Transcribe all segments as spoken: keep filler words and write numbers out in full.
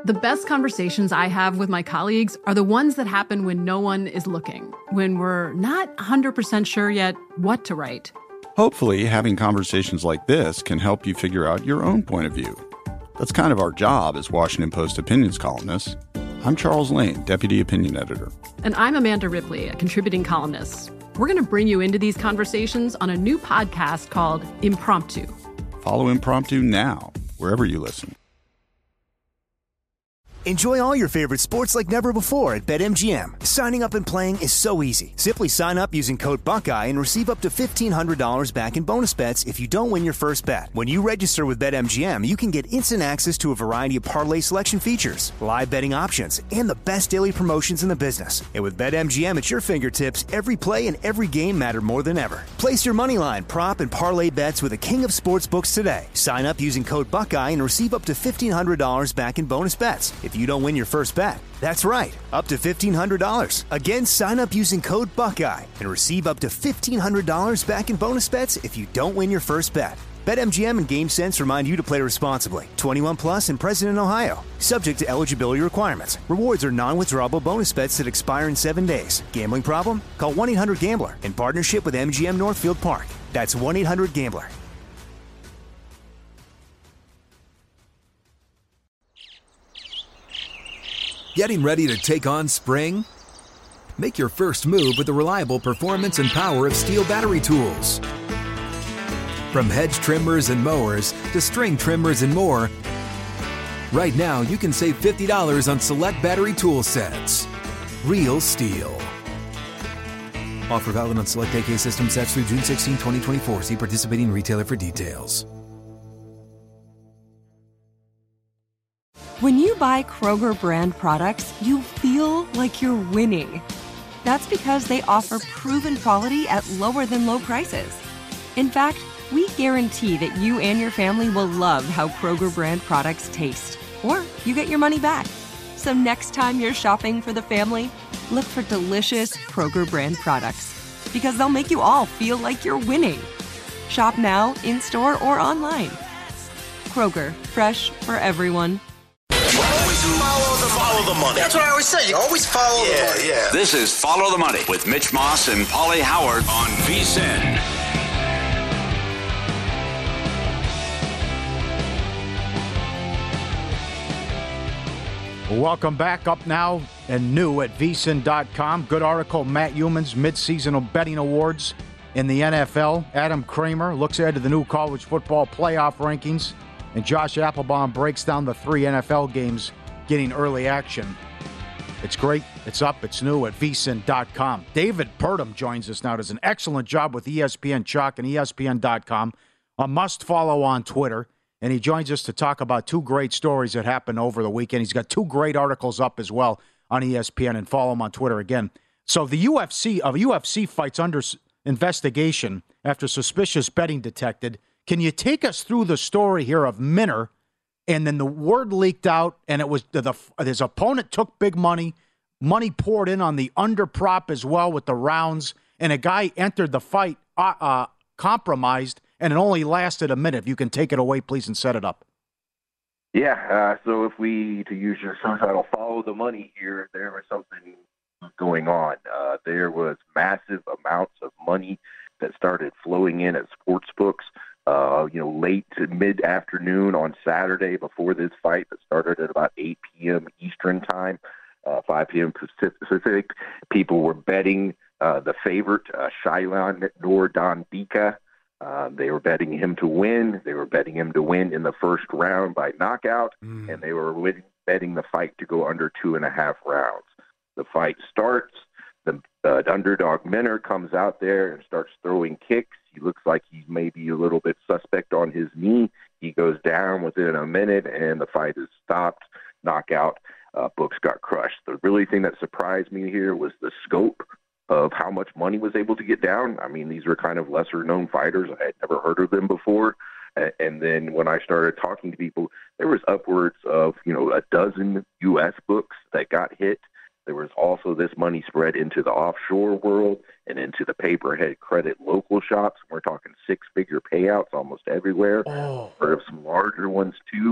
The best conversations I have with my colleagues are the ones that happen when no one is looking, when we're not one hundred percent sure yet what to write. Hopefully, having conversations like this can help you figure out your own point of view. That's kind of our job as Washington Post opinions columnists. I'm Charles Lane, Deputy Opinion Editor. And I'm Amanda Ripley, a contributing columnist. We're going to bring you into these conversations on a new podcast called Impromptu. Follow Impromptu now, wherever you listen. Enjoy all your favorite sports like never before at BetMGM. Signing up and playing is so easy. Simply sign up using code Buckeye and receive up to fifteen hundred dollars back in bonus bets if you don't win your first bet. When you register with BetMGM, you can get instant access to a variety of parlay selection features, live betting options, and the best daily promotions in the business. And with BetMGM at your fingertips, every play and every game matter more than ever. Place your moneyline, prop, and parlay bets with the king of sportsbooks today. Sign up using code Buckeye and receive up to fifteen hundred dollars back in bonus bets if you don't win your first bet. That's right, up to fifteen hundred dollars. Again, sign up using code Buckeye and receive up to fifteen hundred dollars back in bonus bets if you don't win your first bet. BetMGM and GameSense remind you to play responsibly. twenty-one plus and present in Ohio. Subject to eligibility requirements. Rewards are non-withdrawable bonus bets that expire in seven days. Gambling problem? Call one eight hundred gambler in partnership with M G M Northfield Park. That's one eight hundred gambler. Getting ready to take on spring? Make your first move with the reliable performance and power of Steel battery tools. From hedge trimmers and mowers to string trimmers and more, right now you can save fifty dollars on select battery tool sets. Real Steel. Offer valid on select A K system sets through June sixteenth, twenty twenty-four. See participating retailer for details. When you buy Kroger brand products, you feel like you're winning. That's because they offer proven quality at lower than low prices. In fact, we guarantee that you and your family will love how Kroger brand products taste, or you get your money back. So next time you're shopping for the family, look for delicious Kroger brand products, because they'll make you all feel like you're winning. Shop now, in-store, or online. Kroger, fresh for everyone. Follow the, follow the money. That's what I always say. You always follow yeah, the money. Yeah. This is Follow the Money with Mitch Moss and Paulie Howard on V S I N. Welcome back. Up now and new at V S I N dot com. Good article, Matt Youmans, mid-season betting awards in the N F L. Adam Kramer looks ahead to the new college football playoff rankings. And Josh Applebaum breaks down the three N F L games getting early action. It's great. It's up. It's new at V S I N dot com. David Purdom joins us now. Does an excellent job with E S P N Chalk and E S P N dot com. A must-follow on Twitter. And he joins us to talk about two great stories that happened over the weekend. He's got two great articles up as well on E S P N, and follow him on Twitter again. So the U F C, of U F C fights under investigation after suspicious betting detected. Can you take us through the story here of Minner, and then the word leaked out, and it was the, the his opponent took big money, money poured in on the under prop as well with the rounds, and a guy entered the fight uh, uh, compromised, and it only lasted a minute. If you can take it away, please, and set it up. Yeah, uh, so if we, to use your show title, follow the money here, there was something going on. Uh, there was massive amounts of money that started flowing in at sports books. Uh, you know, late to mid-afternoon on Saturday before this fight that started at about eight p.m. Eastern time, uh, five p.m. Pacific. People were betting uh, the favorite, uh, Shailan Nordandika. Uh, they were betting him to win. They were betting him to win in the first round by knockout, mm. and they were betting the fight to go under two and a half rounds. The fight starts. The uh, underdog Minner comes out there and starts throwing kicks. He looks like he's maybe a little bit suspect on his knee. He goes down within a minute, and the fight is stopped. Knockout. Uh, books got crushed. The really thing that surprised me here was the scope of how much money was able to get down. I mean, these were kind of lesser-known fighters. I had never heard of them before. And then when I started talking to people, there was upwards of, you know, a dozen U S books that got hit. There was also this money spread into the offshore world and into the paperhead credit local shops. We're talking six-figure payouts almost everywhere. Oh. Heard of some larger ones, too.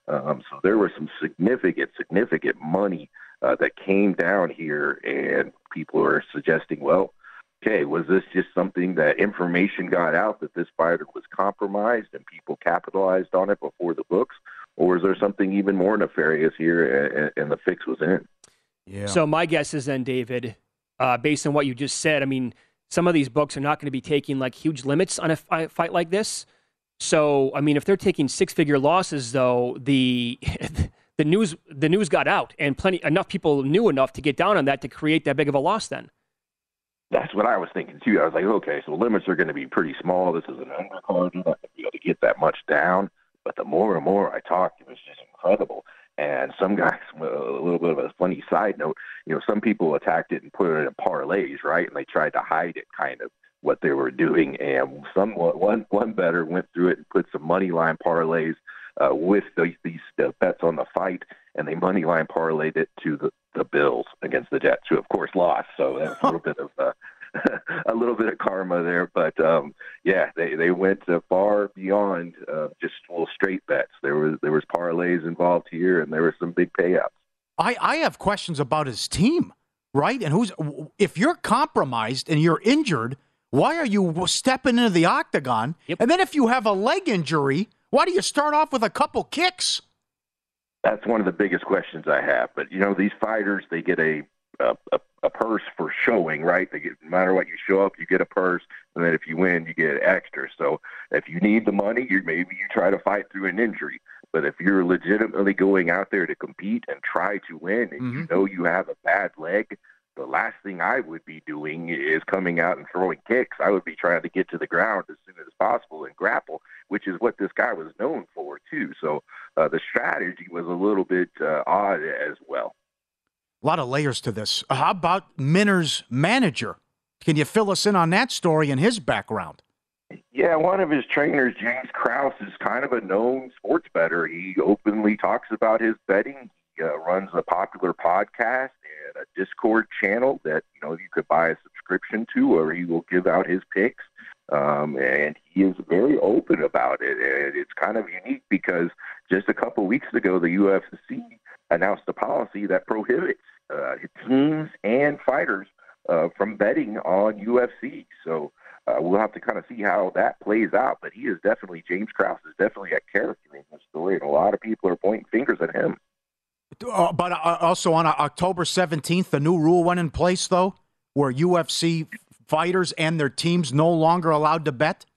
Um, so there was some significant, significant money uh, that came down here, and people are suggesting, well, okay, was this just something that information got out that this fighter was compromised and people capitalized on it before the books, or is there something even more nefarious here and, and the fix was in? Yeah. So my guess is then, David, uh, based on what you just said, I mean, some of these books are not going to be taking like huge limits on a fi- fight like this. So, I mean, if they're taking six-figure losses, though, the the news the news got out, and plenty enough people knew enough to get down on that to create that big of a loss. Then that's what I was thinking too. I was like, okay, so limits are going to be pretty small. This is an undercard. You're not going to be able to get that much down. But the more and more I talked, it was just incredible. And some guys, a little bit of a funny side note, you know, some people attacked it and put it in parlays, right? And they tried to hide it, kind of what they were doing. And some one one bettor went through it and put some money line parlays uh, with the, these uh, bets on the fight, and they money line parlayed it to the, the Bills against the Jets, who of course lost. So that's a little bit of uh, a little bit of karma there. But um, yeah, they they went uh, far beyond uh, just little straight bets. There was there was parlays involved here, and there were some big payouts. I I have questions about his team, right? And who's if you're compromised and you're injured, why are you stepping into the octagon? Yep. And then if you have a leg injury, why do you start off with a couple kicks? That's one of the biggest questions I have. But, you know, these fighters, they get a a, a purse for showing, right? They get, no matter what you show up, you get a purse. And then if you win, you get extra. So if you need the money, you maybe you try to fight through an injury. But if you're legitimately going out there to compete and try to win, and mm-hmm. you know you have a bad leg, the last thing I would be doing is coming out and throwing kicks. I would be trying to get to the ground as soon as possible and grapple, which is what this guy was known for, too. So uh, the strategy was a little bit uh, odd as well. A lot of layers to this. How about Minner's manager? Can you fill us in on that story and his background? Yeah, one of his trainers, James Krause, is kind of a known sports bettor. He openly talks about his betting. He uh, runs a popular podcast and a Discord channel that, you know, you could buy a subscription to, or he will give out his picks. Um, and he is very open about it. And it's kind of unique because just a couple weeks ago, the U F C announced a policy that prohibits uh, teams and fighters uh, from betting on U F C. So uh, we'll have to kind of see how that plays out. But he is definitely, James Krause is definitely a character in this story, and a lot of people are pointing fingers at him. Uh, but uh, also on uh, October seventeenth, the new rule went in place, though, where U F C fighters and their teams no longer allowed to bet?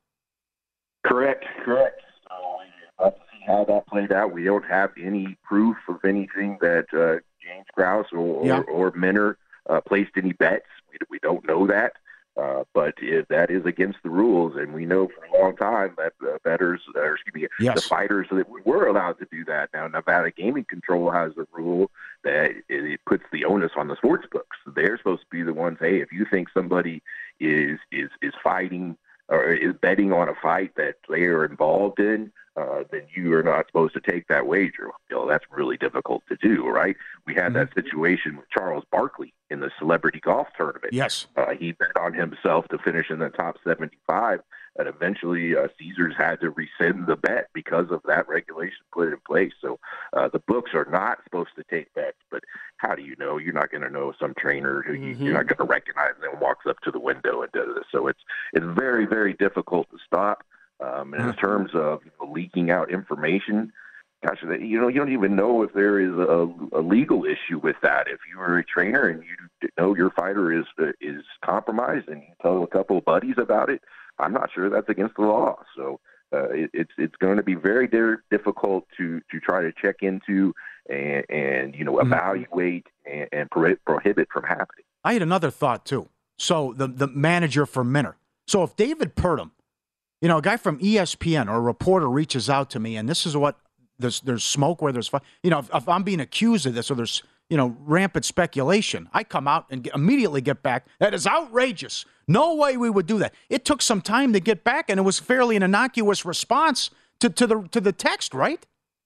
Correct, correct. So we'll have to see how that played out. We don't have any proof of anything that uh, James Krause or, yeah. or, or Minner uh, placed any bets. We, we don't know that. Uh, but if that is against the rules, and we know for a long time that uh, bettors, or excuse me, yes. the fighters that were allowed to do that. Now, Nevada Gaming Control has a rule that it, it puts the onus on the sports books. They're supposed to be the ones. Hey, if you think somebody is is is fighting or is betting on a fight that they are involved in, uh, then you are not supposed to take that wager. You know, that's really difficult to do, right? We had mm-hmm. that situation with Charles Barkley in the celebrity golf tournament. Yes. Uh, he bet on himself to finish in the top seventy-five, and eventually uh, Caesars had to rescind the bet because of that regulation put in place. So uh, the books are not supposed to take bets, but how do you know? You're not going to know some trainer who mm-hmm. you're not going to recognize and walks up to the window and does this. So it's it's very, very difficult to stop. Um, and in terms of you know, leaking out information, gosh, you know, you don't even know if there is a, a legal issue with that. If you are a trainer and you know your fighter is uh, is compromised and you tell a couple of buddies about it, I'm not sure that's against the law. So uh, it, it's it's going to be very di- difficult to, to try to check into and, and you know evaluate mm-hmm. and, and pro- prohibit from happening. I had another thought too. So the the manager for Minner. So if David Purdom, you know, a guy from E S P N or a reporter reaches out to me, and this is what there's there's smoke where there's fire. You know, if, if I'm being accused of this or there's you know rampant speculation, I come out and get, immediately get back. That is outrageous. No way we would do that. It took some time to get back, and it was fairly an innocuous response to, to the to the text, right?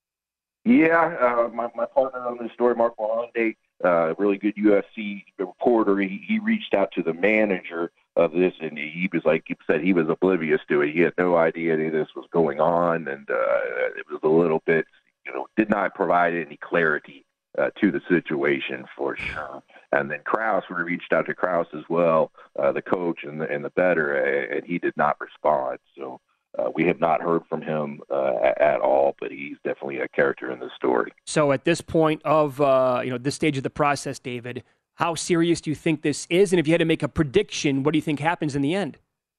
Yeah, uh, my my partner on this story, Mark Wallande, uh, really good U F C reporter. He he reached out to the manager of this, and he was like he said he was oblivious to it. He had no idea any of this was going on, and uh, it was a little bit you know, did not provide any clarity uh, to the situation for sure. And then Krause, we reached out to Krause as well, uh, the coach and the, and the bettor, and he did not respond. So uh, we have not heard from him uh, at, at all, but he's definitely a character in this story. So at this point of, uh, you know, this stage of the process, David, how serious do you think this is? And if you had to make a prediction, what do you think happens in the end?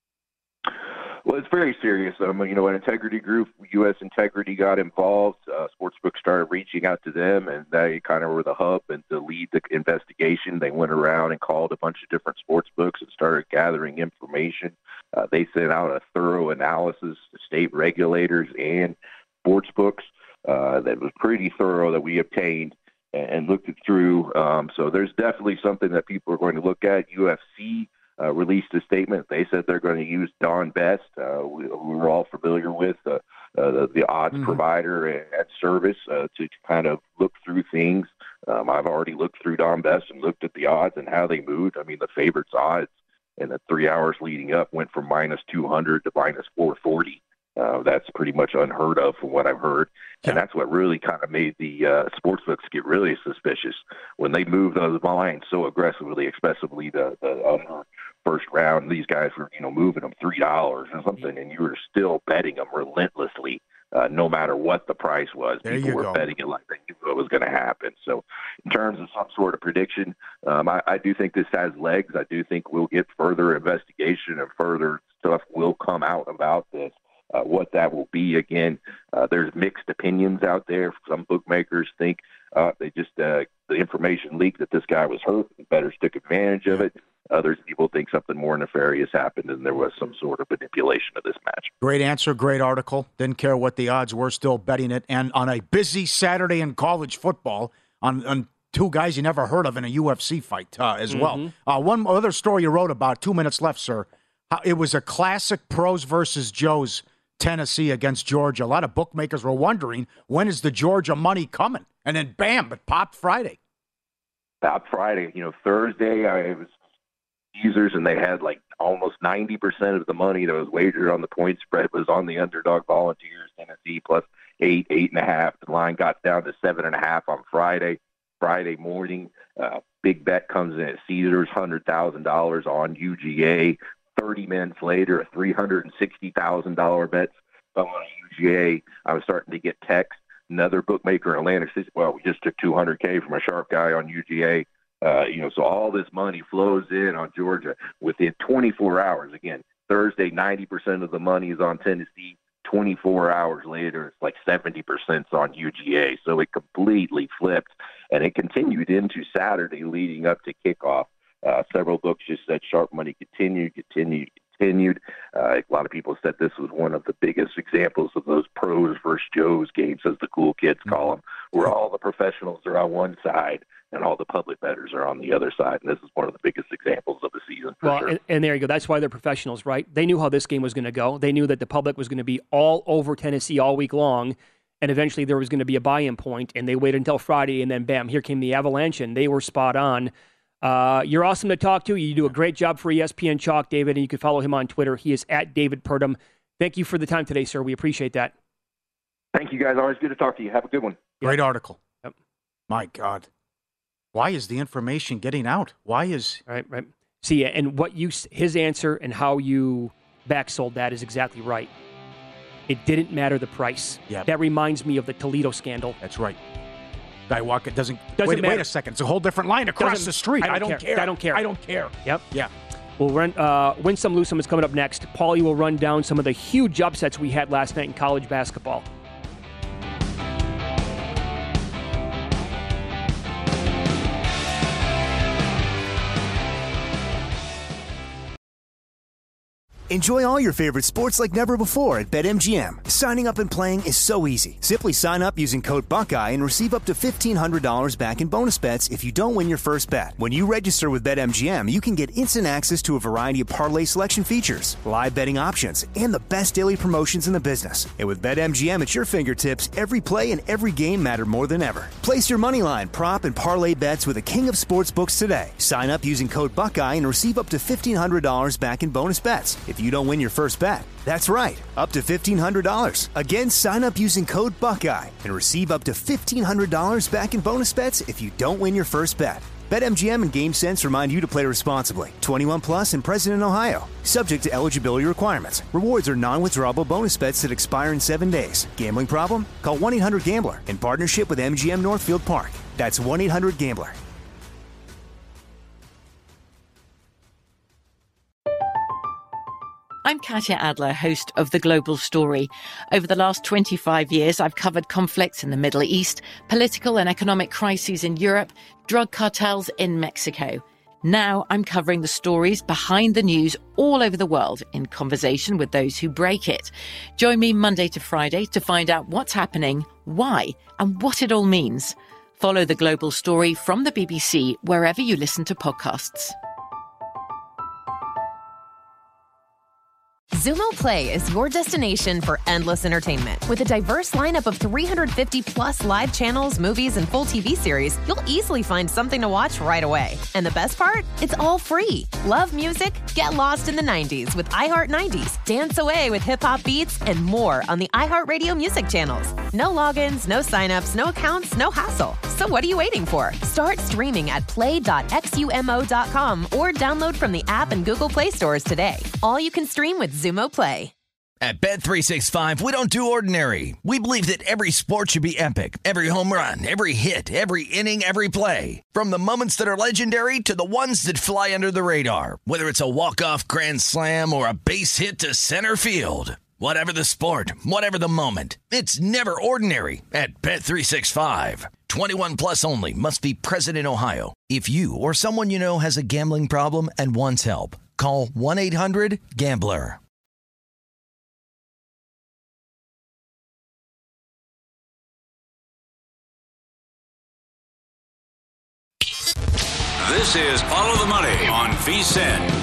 Well, it's very serious. Um, you know, an integrity group, U S Integrity, got involved. Uh, Sportsbook started reaching out to them, and they kind of were the hub and to lead the investigation. They went around and called a bunch of different sportsbooks and started gathering information. Uh, they sent out a thorough analysis to state regulators and sportsbooks uh, that was pretty thorough that we obtained and, and looked it through. Um, so there's definitely something that people are going to look at. U F C Uh, released a statement. They said they're going to use Don Best, uh, we, we were all familiar with, uh, uh, the, the odds mm-hmm. provider at service uh, to, to kind of look through things. Um, I've already looked through Don Best and looked at the odds and how they moved. I mean, the favorites' odds in the three hours leading up went from minus two hundred to minus four forty. Uh, that's pretty much unheard of from what I've heard. Yeah. And that's what really kind of made the uh, sportsbooks get really suspicious when they moved those lines so aggressively, especially the, the under first round. These guys were, you know, moving them three dollars or something, and you were still betting them relentlessly, uh, no matter what the price was. There People were go. betting it like they knew what was going to happen. So in terms of some sort of prediction, um, I, I do think this has legs. I do think we'll get further investigation and further stuff will come out about this. Uh, what that will be, again, uh, there's mixed opinions out there. Some bookmakers think uh, they just uh, the information leaked that this guy was hurt, the bettors took advantage of it. Others people think something more nefarious happened and there was some sort of manipulation of this match. Great answer, great article. Didn't care what the odds were, still betting it. And on a busy Saturday in college football, on, on two guys you never heard of in a U F C fight uh, as mm-hmm. well. Uh, one other story you wrote about, two minutes left, sir. How it was a classic pros versus Joes. Tennessee against Georgia. A lot of bookmakers were wondering, when is the Georgia money coming? And then, bam, it popped Friday. Popped Friday. You know, Thursday, I, it was users, and they had like almost ninety percent of the money that was wagered on the point spread was on the underdog Volunteers, Tennessee, plus eight, eight and a half. The line got down to seven and a half on Friday. Friday morning, uh, big bet comes in at Caesars, one hundred thousand dollars on U G A. thirty minutes later, a three hundred sixty thousand dollars bet fell on U G A. I was starting to get text. Another bookmaker in Atlanta says, well, we just took two hundred K from a sharp guy on U G A. Uh, you know, so all this money flows in on Georgia within twenty-four hours. Again, Thursday, ninety percent of the money is on Tennessee. twenty-four hours later, it's like seventy percent on U G A. So it completely flipped, and it continued into Saturday leading up to kickoff. Uh, several books just said sharp money continued, continued, continued. Uh, a lot of people said this was one of the biggest examples of those pros versus Joes games, as the cool kids call them, where all the professionals are on one side and all the public bettors are on the other side. And this is one of the biggest examples of the season. For well, sure. and, and there you go. That's why they're professionals, right? They knew how this game was going to go. They knew that the public was going to be all over Tennessee all week long, and eventually there was going to be a buy-in point, and they waited until Friday, and then bam, here came the avalanche, and they were spot on. Uh, you're awesome to talk to. You do a great job for E S P N Chalk, David, and you can follow him on Twitter. He is at David Purdom. Thank you for the time today, sir. We appreciate that. Thank you, guys. Always good to talk to you. Have a good one. Great yep. article. Yep. My God. Why is the information getting out? Why is... Right, right. See, and what you, his answer and how you backsold that is exactly right. It didn't matter the price. Yeah. That reminds me of the Toledo scandal. That's right. Guy walk it doesn't, doesn't wait, matter. wait a second. It's a whole different line across doesn't, the street. I don't, I don't care. care. I don't care. I don't care. Yep. Yeah. We'll run, uh, Win Some, Lose Some is coming up next. Paulie will run down some of the huge upsets we had last night in college basketball. Enjoy all your favorite sports like never before at BetMGM. Signing up and playing is so easy. Simply sign up using code Buckeye and receive up to fifteen hundred dollars back in bonus bets if you don't win your first bet. When you register with BetMGM, you can get instant access to a variety of parlay selection features, live betting options, and the best daily promotions in the business. And with BetMGM at your fingertips, every play and every game matter more than ever. Place your moneyline, prop, and parlay bets with the king of sportsbooks today. Sign up using code Buckeye and receive up to fifteen hundred dollars back in bonus bets. If you don't win your first bet. That's right, up to fifteen hundred dollars. Again, sign up using code Buckeye and receive up to fifteen hundred dollars back in bonus bets if you don't win your first bet. BetMGM and GameSense remind you to play responsibly. twenty-one plus and present in Ohio. Subject to eligibility requirements. Rewards are non-withdrawable bonus bets that expire in seven days. Gambling problem? Call one eight hundred gambler in partnership with M G M Northfield Park. That's one eight hundred gambler. I'm Katya Adler, host of The Global Story. Over the last twenty-five years, I've covered conflicts in the Middle East, political and economic crises in Europe, drug cartels in Mexico. Now I'm covering the stories behind the news all over the world in conversation with those who break it. Join me Monday to Friday to find out what's happening, why, and what it all means. Follow The Global Story from the B B C wherever you listen to podcasts. Xumo Play is your destination for endless entertainment. With a diverse lineup of three hundred fifty plus live channels, movies, and full T V series, you'll easily find something to watch right away. And the best part? It's all free. Love music? Get lost in the nineties with iHeart nineties, dance away with hip-hop beats, and more on the iHeartRadio music channels. No logins, no signups, no accounts, no hassle. So what are you waiting for? Start streaming at play dot xumo dot com or download from the app and Google Play stores today. All you can stream with Xumo Play. At Bet three sixty-five, we don't do ordinary. We believe that every sport should be epic. Every home run, every hit, every inning, every play. From the moments that are legendary to the ones that fly under the radar. Whether it's a walk-off grand slam or a base hit to center field. Whatever the sport, whatever the moment, it's never ordinary at Bet three sixty-five. twenty-one plus only. Must be present in Ohio. If you or someone you know has a gambling problem and wants help, call one eight hundred gambler. This is Follow the Money on V S I N.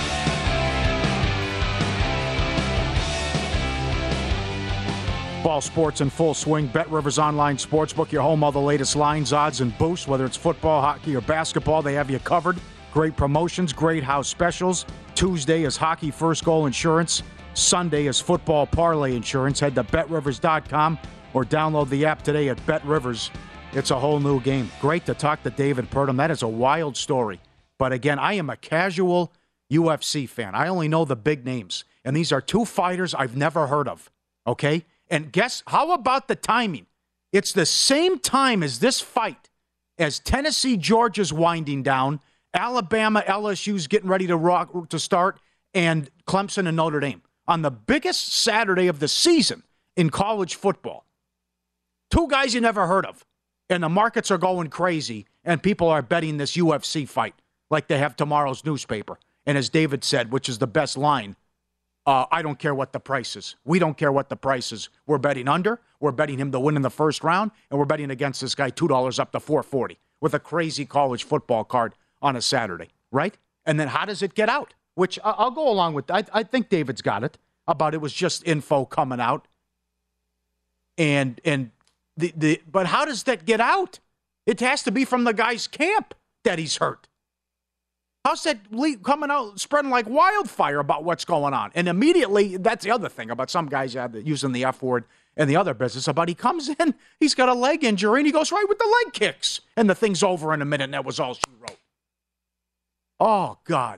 Ball sports in full swing. BetRivers Online Sportsbook, your home, all the latest lines, odds, and boosts. Whether it's football, hockey, or basketball, they have you covered. Great promotions, great house specials. Tuesday is hockey first goal insurance. Sunday is football parlay insurance. Head to bet rivers dot com or download the app today at BetRivers. It's a whole new game. Great to talk to David Purdom. That is a wild story. But again, I am a casual U F C fan. I only know the big names. And these are two fighters I've never heard of. Okay? And guess, how about the timing? It's the same time as this fight, as Tennessee, Georgia's winding down, Alabama, L S U's getting ready to rock to start, and Clemson and Notre Dame on the biggest Saturday of the season in college football. Two guys you never heard of. And the markets are going crazy, and people are betting this U F C fight like they have tomorrow's newspaper. And as David said, which is the best line, uh, I don't care what the price is. We don't care what the price is. We're betting under. We're betting him to win in the first round, and we're betting against this guy two dollars up to four forty with a crazy college football card on a Saturday, right? And then how does it get out? Which I'll go along with. I, I think David's got it about it was just info coming out. And and the the but how does that get out? It has to be from the guy's camp that he's hurt. How's that leak coming out, spreading like wildfire about what's going on? And immediately, that's the other thing about some guys using the F word and the other business about he comes in, he's got a leg injury, and he goes right with the leg kicks. And the thing's over in a minute, and that was all she wrote. Oh, God.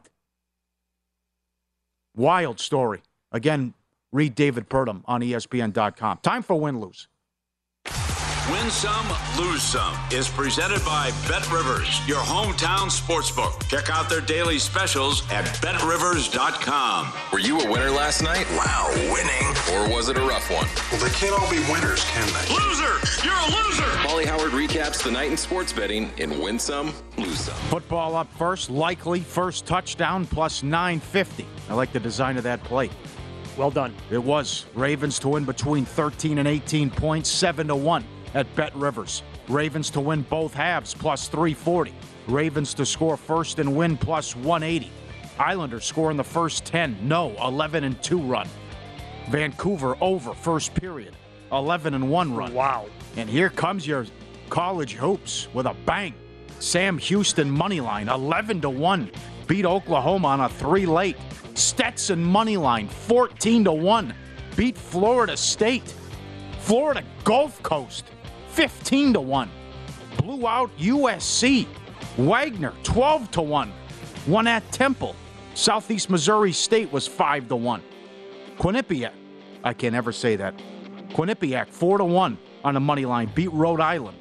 Wild story. Again, read David Purdom on E S P N dot com. Time for Win-Lose. Win Some, Lose Some is presented by BetRivers, your hometown sportsbook. Check out their daily specials at bet rivers dot com. Were you a winner last night? Wow, winning. Or was it a rough one? Well, they can't all be winners, can they? Loser! You're a loser! Molly Howard recaps the night in sports betting in Win Some, Lose Some. Football up first, likely first touchdown plus nine fifty. I like the design of that play. Well done. It was. Ravens to win between thirteen and eighteen points, seven to one. At BetRivers. Ravens to win both halves, plus three forty. Ravens to score first and win, plus one eighty. Islanders score in the first ten. No, eleven and two run. Vancouver over first period. eleven and one run. Wow. And here comes your college hoops with a bang. Sam Houston money line, eleven to one. Beat Oklahoma on a three late. Stetson money line, fourteen to one. Beat Florida State. Florida Gulf Coast, fifteen to one. Blew out U S C. Wagner, twelve to one. Won at Temple. Southeast Missouri State was five to one. Quinnipiac, I can't ever say that. Quinnipiac, four to one on the money line. Beat Rhode Island.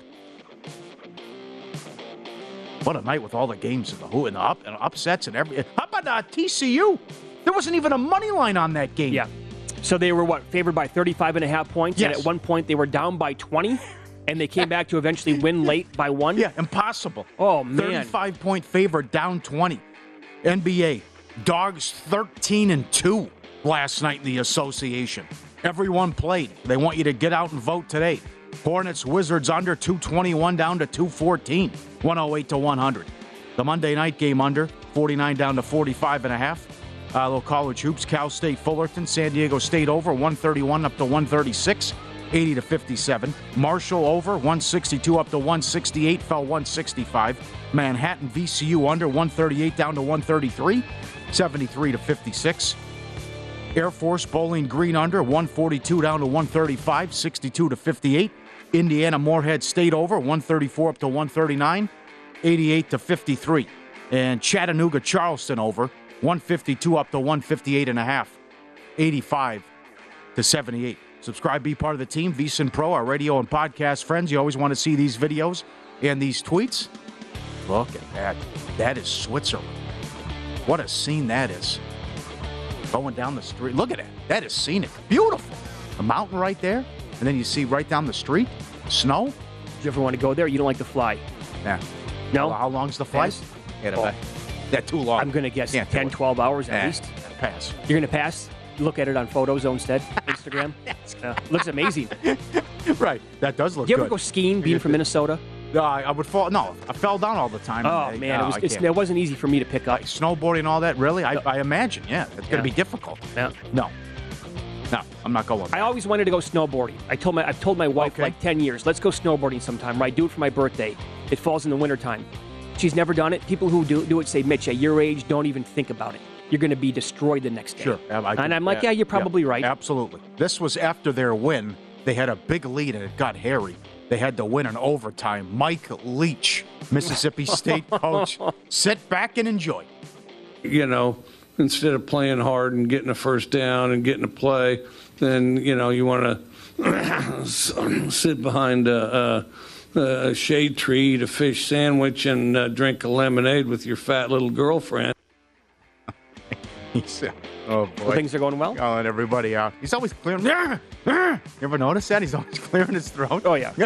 What a night with all the games and the who and the up and upsets and every. How about uh, T C U? There wasn't even a money line on that game. Yeah. So they were, what, favored by thirty-five and a half points? Yes. And at one point they were down by twenty, and they came back to eventually win late by one? Yeah, impossible. Oh, man. thirty-five point favorite, down twenty. N B A, Dogs thirteen and two last night in the association. Everyone played. They want you to get out and vote today. Hornets, Wizards under two twenty-one down to two fourteen, one oh eight to one hundred. The Monday night game under, forty-nine down to forty-five and a half. Uh, little college hoops, Cal State, Fullerton, San Diego State over, one thirty-one up to one thirty-six, eighty to fifty-seven. Marshall over, one sixty-two up to one sixty-eight, fell one sixty-five. Manhattan, V C U under, one thirty-eight down to one thirty-three, seventy-three to fifty-six. Air Force, Bowling Green under, one forty-two down to one thirty-five, sixty-two to fifty-eight. Indiana, Morehead State over, one thirty-four up to one thirty-nine, eighty-eight to fifty-three. And Chattanooga, Charleston over, one fifty-two up to one fifty-eight and a half, eighty-five to seventy-eight. Subscribe, be part of the team. VSiN Pro, our radio and podcast friends. You always want to see these videos and these tweets. Look at that. That is Switzerland. What a scene that is. Going down the street. Look at it. That is scenic. Beautiful. A mountain right there. And then you see right down the street, snow. Do you ever want to go there? You don't like to fly? Yeah. No? How long's the flight? Pass. Oh. That too long. I'm going to guess Can't ten, twelve hours at nah, least. Pass. You're going to pass? Look at it on Photos instead, Instagram. uh, looks amazing. Right. That does look Do you good. ever go skiing being from Minnesota? Uh, I would fall. No, I fell down all the time. Oh, I, man. no, it, was, I it's, can't. it wasn't easy for me to pick up. Like snowboarding and all that, really? I, No. I imagine, yeah. It's Yeah. going to be difficult. Yeah. No. No, I'm not going. I always wanted to go snowboarding. I told my I've told my wife Okay. like ten years, let's go snowboarding sometime, right? Do it for my birthday. It falls in the wintertime. She's never done it. People who do, do it say, Mitch, at your age, don't even think about it. You're going to be destroyed the next day. Sure. I, I, and I'm like, yeah, you're probably yeah, right. Absolutely. This was after their win. They had a big lead, and it got hairy. They had to win in overtime. Mike Leach, Mississippi State coach, sit back and enjoy. You know, instead of playing hard and getting a first down and getting a play, then, you know, you want to sit behind a, a, a shade tree, eat a fish sandwich, and uh, drink a lemonade with your fat little girlfriend. He's, oh, boy. Well, things are going well? Calling everybody out. He's always clearing. You ever notice that? He's always clearing his throat. Oh, yeah.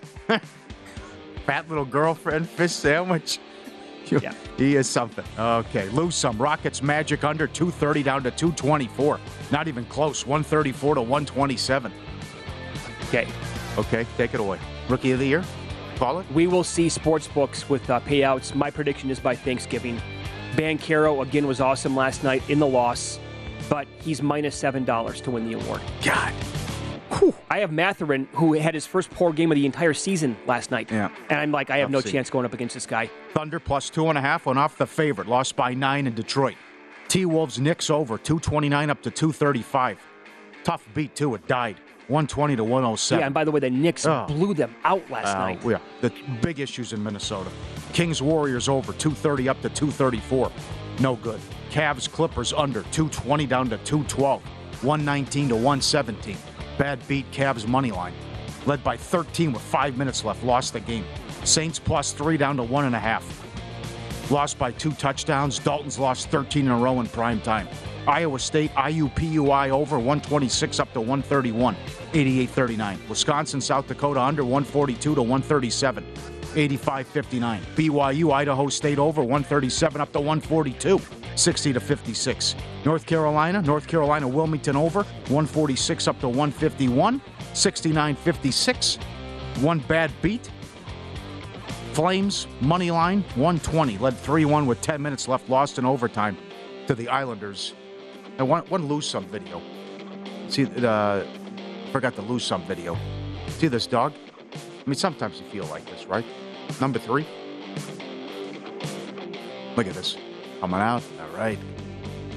Fat little girlfriend, fish sandwich. Yeah. He is something. Okay, lose some. Rockets Magic under two thirty down to two twenty-four. Not even close. one thirty-four to one twenty-seven. Okay. Okay, take it away. Rookie of the year? Call it? We will see sports books with uh, payouts. My prediction is by Thanksgiving. Banchero, again, was awesome last night in the loss, but he's minus seven dollars to win the award. God. Whew. I have Matherin, who had his first poor game of the entire season last night. Yeah. And I'm like, I have Tough no season. chance going up against this guy. Thunder plus two and a half went off the favorite. Lost by nine in Detroit. T-Wolves Knicks over two twenty-nine up to two thirty-five. Tough beat, too. It died. one twenty to one oh seven. Yeah, and by the way, the Knicks Oh. blew them out last Uh, night. Yeah, the big issues in Minnesota. Kings Warriors over two thirty up to two thirty-four. No good. Cavs Clippers under two twenty down to two twelve. one nineteen to one seventeen. Bad beat Cavs money line. Led by thirteen with five minutes left. Lost the game. Saints plus three down to one and a half. Lost by two touchdowns. Dalton's lost thirteen in a row in prime time. Iowa State, I U P U I over one twenty-six up to one thirty-one, eighty-eight thirty-nine. Wisconsin, South Dakota under one forty-two to one thirty-seven, eighty-five fifty-nine. B Y U, Idaho State over one thirty-seven up to one forty-two, sixty to fifty-six. North Carolina, North Carolina, Wilmington over one forty-six up to one fifty-one, sixty-nine fifty-six. One bad beat. Flames, money line, one twenty. Led three one with ten minutes left, lost in overtime to the Islanders. And one, one lose some video. See, uh, forgot to lose some video. See this dog? I mean, sometimes you feel like this, right? Number three. Look at this. Coming out. All right.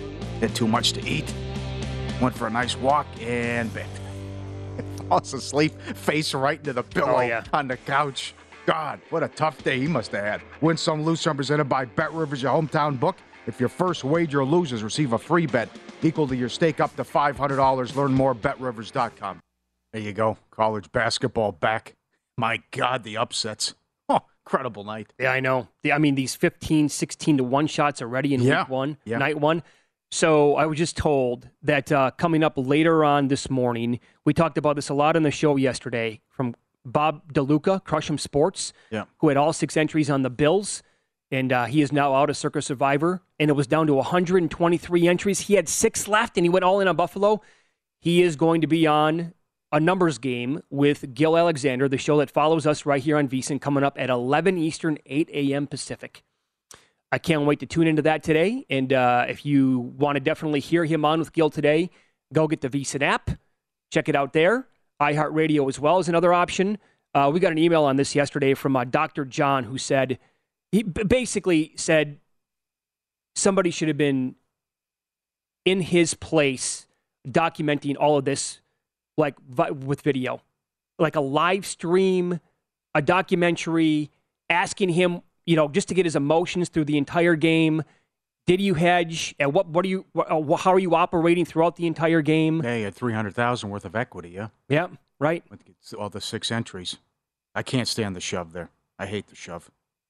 Had too much to eat. Went for a nice walk and bed. Falls asleep, face right into the pillow Oh, yeah. on the couch. God, what a tough day he must have had. Win Some, Lose Some, presented by Bet Rivers, your hometown book. If your first wager loses, receive a free bet equal to your stake up to five hundred dollars. Learn more at bet rivers dot com. There you go. College basketball back. My God, the upsets. Oh, incredible night. Yeah, I know. The, I mean, these fifteen, sixteen to one shots already in Yeah. week one, Yeah. night one. So I was just told that uh, coming up later on this morning, we talked about this a lot on the show yesterday from Bob DeLuca, Crush'em Sports, Yeah. who had all six entries on the Bills, and uh, he is now out of Circa Survivor, and it was down to one hundred twenty-three entries. He had six left, and he went all in on Buffalo. He is going to be on a numbers game with Gil Alexander, the show that follows us right here on VSiN, coming up at eleven Eastern, eight a.m. Pacific. I can't wait to tune into that today, and uh, if you want to definitely hear him on with Gil today, go get the VSiN app. Check it out there. iHeartRadio as well is another option. Uh, we got an email on this yesterday from uh, Doctor John, who said, he b- basically said somebody should have been in his place documenting all of this, like vi- with video, like a live stream, a documentary, asking him, you know, just to get his emotions through the entire game. Did you hedge? And what? What are you? Uh, how are you operating throughout the entire game? Yeah, you had three hundred thousand dollars worth of equity, yeah? Yeah, right. With all the six entries. I can't stand the shove there. I hate the shove.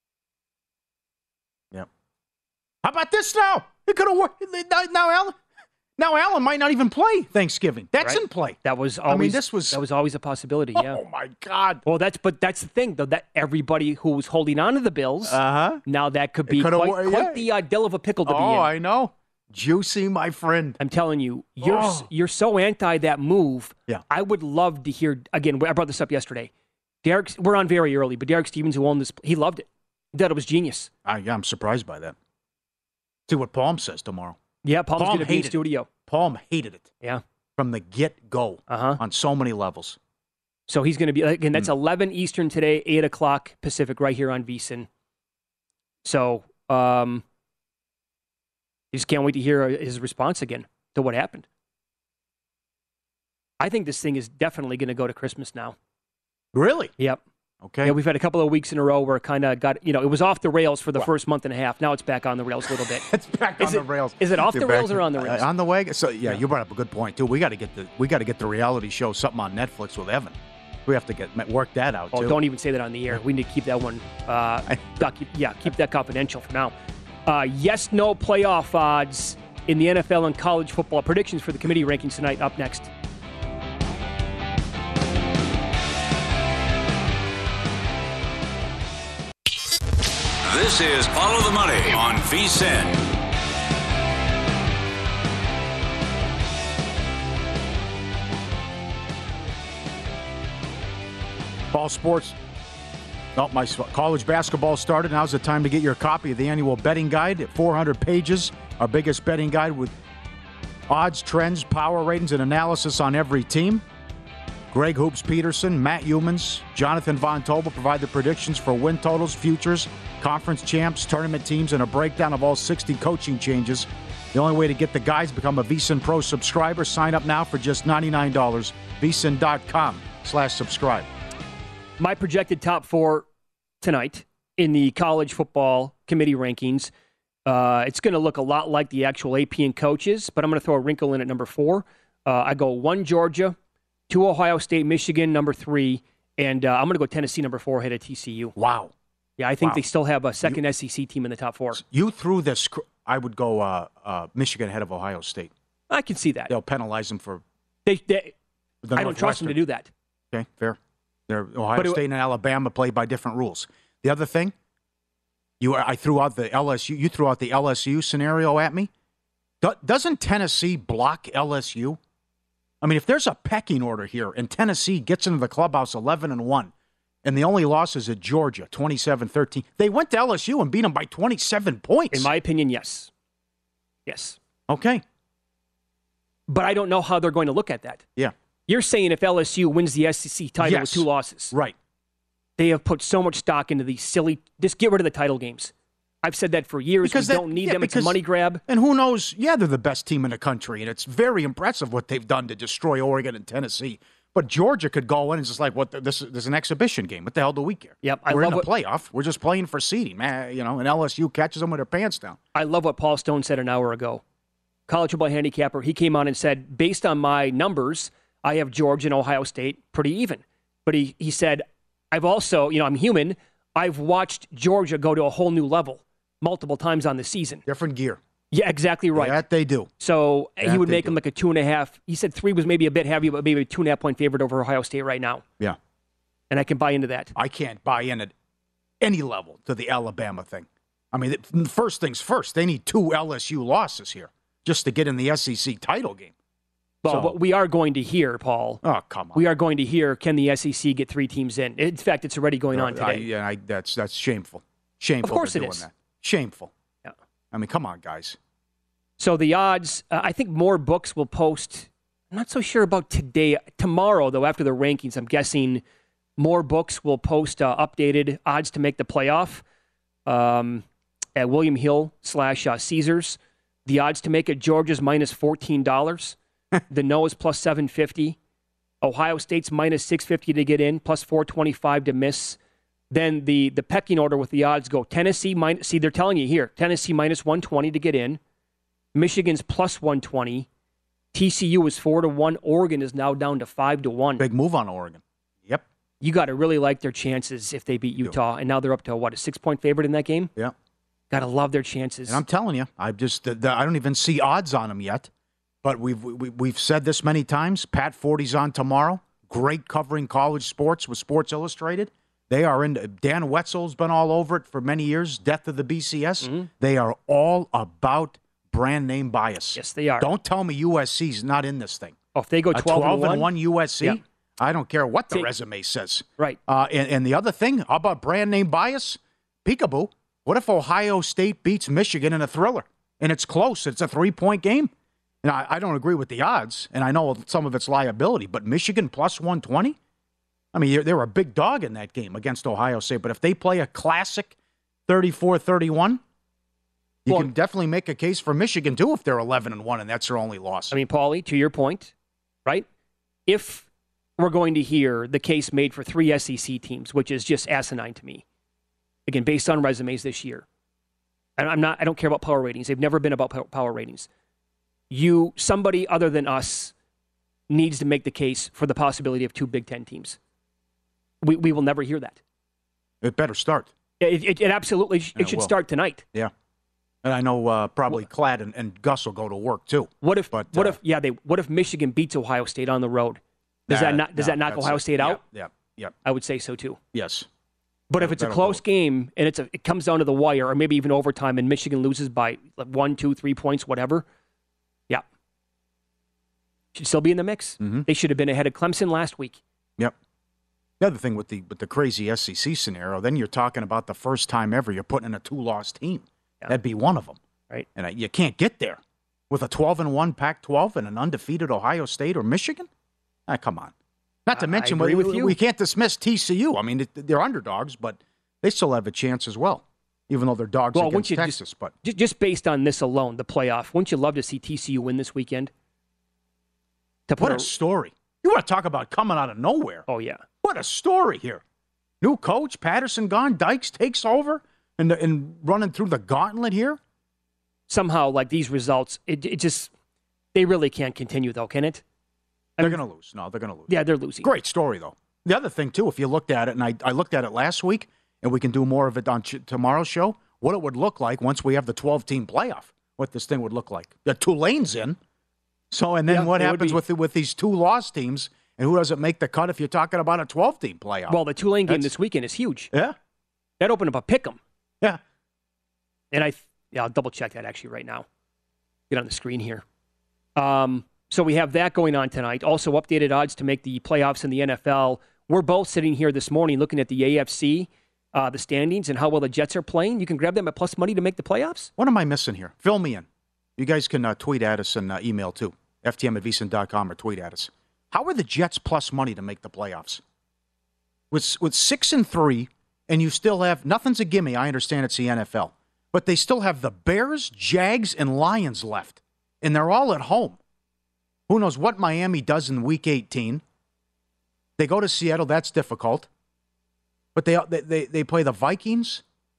Yep. How about this now? It could have worked. Now, Allen, now Allen might not even play Thanksgiving. That's Right. in play. That was I mean, always. this was- that was always a possibility. Yeah. Oh, my God. Well, that's but that's the thing though, that everybody who was holding on to the Bills, Uh-huh. now that could It be coulda quite, wor- quite yeah. the uh, dill of a pickle to be in. Oh, I know. Juicy, my friend. I'm telling you, you're Oh. you're so anti that move. Yeah. I would love to hear again. I brought this up yesterday. Derek, we're on very early, but Derek Stevens, who owned this, he loved it. He thought it was genius. I, yeah, I'm surprised by that. See what Palm says tomorrow. Yeah, Palm's Palm going to be in hated it. studio. Palm hated it Yeah. from the get-go Uh-huh. on so many levels. So he's going to be again. Hmm. That's eleven Eastern today, eight o'clock Pacific, right here on VSiN. So, um, just can't wait to hear his response again to what happened. I think this thing is definitely going to go to Christmas now. Really? Yep. Okay. Yeah, we've had a couple of weeks in a row where it kind of got, you know, it was off the rails for the first month and a half. Now it's back on the rails a little bit. It's back Is on the it- rails. is it off You're the back rails or to- on the rails? uh, on the way. So yeah, you brought up a good point too. We got to get the we got to get the reality show something on Netflix with Evan. We have to get work that out Oh, too. don't even say that on the air. We need to keep that one, uh, docu- yeah, keep that confidential for now. Uh, yes, no playoff odds in the N F L and college football. Predictions for the committee rankings tonight up next. This is Follow the Money on VSiN. Ball sports. Oh, my s- college basketball started. Now's the time to get your copy of the annual betting guide at four hundred pages. Our biggest betting guide with odds, trends, power ratings, and analysis on every team. Greg Hoops Peterson, Matt Humans, Jonathan Von Tobel provide the predictions for win totals, futures, conference champs, tournament teams, and a breakdown of all sixty coaching changes. The only way to get the guides, become a VSiN Pro subscriber. Sign up now for just ninety-nine dollars. VSiN.com slash subscribe. My projected top four tonight in the college football committee rankings. Uh, it's going to look a lot like the actual A P and coaches, but I'm going to throw a wrinkle in at number four. Uh, I go one Georgia, two Ohio State, Michigan, number three, and uh, I'm going to go Tennessee, number four, ahead of T C U. Wow. Yeah, I think Wow. they still have a second S E C team in the top four. You threw this. cr- I would go uh, uh, Michigan ahead of Ohio State. I can see that. They'll penalize them for. They, they, the I don't trust them to Northwestern. do that. Okay, fair. They're Ohio But it- State and Alabama play by different rules. The other thing, you I threw out the L S U. You threw out the L S U scenario at me. Do, doesn't Tennessee block L S U? I mean, if there's a pecking order here, and Tennessee gets into the clubhouse eleven and one, and the only loss is at Georgia, twenty-seven thirteen, they went to L S U and beat them by twenty-seven points. In my opinion, yes. Yes. Okay. But I don't know how they're going to look at that. Yeah. You're saying if L S U wins the S E C title Yes. with two losses. Right. They have put so much stock into these silly, just get rid of the title games. I've said that for years. Because we that, don't need yeah, them. because, it's a money grab. And who knows? Yeah, they're the best team in the country, and it's very impressive what they've done to destroy Oregon and Tennessee. But Georgia could go in and just like, what? This, this is an exhibition game. What the hell do we care? Yep, I We're love in the what, playoff. We're just playing for seeding, man. You know, and L S U catches them with their pants down. I love what Paul Stone said an hour ago. College football handicapper. He came on and said, based on my numbers, I have Georgia and Ohio State pretty even. But he, he said, I've also, you know, I'm human. I've watched Georgia go to a whole new level multiple times on the season. Different gear. Yeah, exactly right. That they do. So that he would make do. them like a two and a half. He said three was maybe a bit heavy, but maybe a two and a half point favorite over Ohio State right now. Yeah. And I can buy into that. I can't buy in at any level to the Alabama thing. I mean, first things first, they need two L S U losses here just to get in the S E C title game. Well, so, but we are going to hear, Paul. Oh, come on. We are going to hear, can the S E C get three teams in? In fact, it's already going no, on today. I, yeah, I, that's that's shameful. Shameful. Of course they're it doing is. That. Shameful. Yeah. I mean, come on, guys. So the odds, uh, I think more books will post. I'm not so sure about today. Tomorrow, though, after the rankings, I'm guessing more books will post uh, updated odds to make the playoff um, at William Hill slash uh, Caesars. The odds to make it, Georgia's minus fourteen dollars. The no is plus seven fifty. Ohio State's minus six fifty to get in, plus four twenty-five to miss. Then the the pecking order with the odds go Tennessee minus. See, they're telling you here Tennessee minus one twenty to get in. Michigan's plus one twenty. T C U is four to one. Oregon is now down to five to one. Big move on Oregon. Yep. You got to really like their chances if they beat Utah, and now they're up to what, a six point favorite in that game. Yeah. Got to love their chances. And I'm telling you, I just the, the, I don't even see odds on them yet. But we've we, we've said this many times. Pat Forty's on tomorrow. Great covering college sports with Sports Illustrated. They are in. Dan Wetzel's been all over it for many years. Death of the B C S. Mm-hmm. They are all about brand name bias. Yes, they are. Don't tell me U S C's not in this thing. Oh, if they go twelve, twelve and one, one U S C, yeah. I don't care what the Take, resume says. Right. Uh, and, and the other thing, how about brand name bias? Peekaboo. What if Ohio State beats Michigan in a thriller? And it's close. It's a three-point game. And I, I don't agree with the odds, and I know some of it's liability, but Michigan plus one twenty? I mean, they're a big dog in that game against Ohio State. But if they play a classic thirty-four thirty-one, you well, can definitely make a case for Michigan, too, if they're eleven and one, and that's their only loss. I mean, Paulie, to your point, right? If we're going to hear the case made for three S E C teams, which is just asinine to me, again, based on resumes this year, and I'm not, I don't care about power ratings. They've never been about power ratings. You, somebody other than us, needs to make the case for the possibility of two Big Ten teams. We we will never hear that. It better start. It, it, it absolutely it, it should will. start tonight. Yeah. And I know uh, probably well, Cladd and, and Gus will go to work too. What if? But, what uh, if? Yeah, they. What if Michigan beats Ohio State on the road? Does nah, that not? Does nah, that knock Ohio it. State out? Yeah, yeah, yeah. I would say so too. Yes. But if it's a close game and it's a, it comes down to the wire, or maybe even overtime, and Michigan loses by like one, two, three points, whatever, yeah, should still be in the mix. Mm-hmm. They should have been ahead of Clemson last week. Yep. The other thing with the with the crazy S E C scenario, then you're talking about the first time ever you're putting in a two-loss team. Yeah. That'd be one of them, right? And uh, you can't get there with a twelve and one Pac twelve and an undefeated Ohio State or Michigan. Ah, come on. Not to mention, I agree we, with you. we can't dismiss T C U. I mean, they're underdogs, but they still have a chance as well, even though they're dogs well, against you Texas. Just, but just based on this alone, the playoff, wouldn't you love to see T C U win this weekend? To what a, a story. You want to talk about coming out of nowhere. Oh, yeah. What a story here. New coach, Patterson gone, Dykes takes over and, and running through the gauntlet here. Somehow, like these results, it, it just, they really can't continue, though, can it? I they're going to lose. No, they're going to lose. Yeah, they're losing. Great story, though. The other thing, too, if you looked at it, and I, I looked at it last week, and we can do more of it on ch- tomorrow's show, what it would look like once we have the twelve-team playoff, what this thing would look like. The Tulane's in. So, and then yeah, what happens with the, with these two loss teams, and who doesn't make the cut if you're talking about a twelve-team playoff? Well, the Tulane game That's, this weekend is huge. Yeah. That opened up a pick 'em. Yeah. And I, yeah, I'll double-check that actually right now. Get on the screen here. Um... So we have that going on tonight. Also updated odds to make the playoffs in the N F L. We're both sitting here this morning looking at the A F C, uh, the standings, and how well the Jets are playing. You can grab them at plus money to make the playoffs. What am I missing here? Fill me in. You guys can uh, tweet at us and uh, email too. F T M at V S I N dot com or tweet at us. How are the Jets plus money to make the playoffs? With, with six and three, and you still have, nothing's a gimme. I understand it's the N F L. But they still have the Bears, Jags, and Lions left. And they're all at home. Who knows what Miami does in Week eighteen. They go to Seattle. That's difficult. But they they they play the Vikings,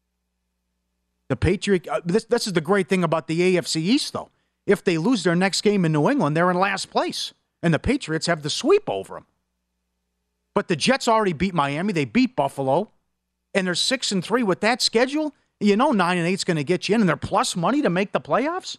the Patriots. Uh, this, this is the great thing about the A F C East, though. If they lose their next game in New England, they're in last place. And the Patriots have the sweep over them. But the Jets already beat Miami. They beat Buffalo. And they're six and three with that schedule. You know nine and eight is going to get you in. And they're plus money to make the playoffs.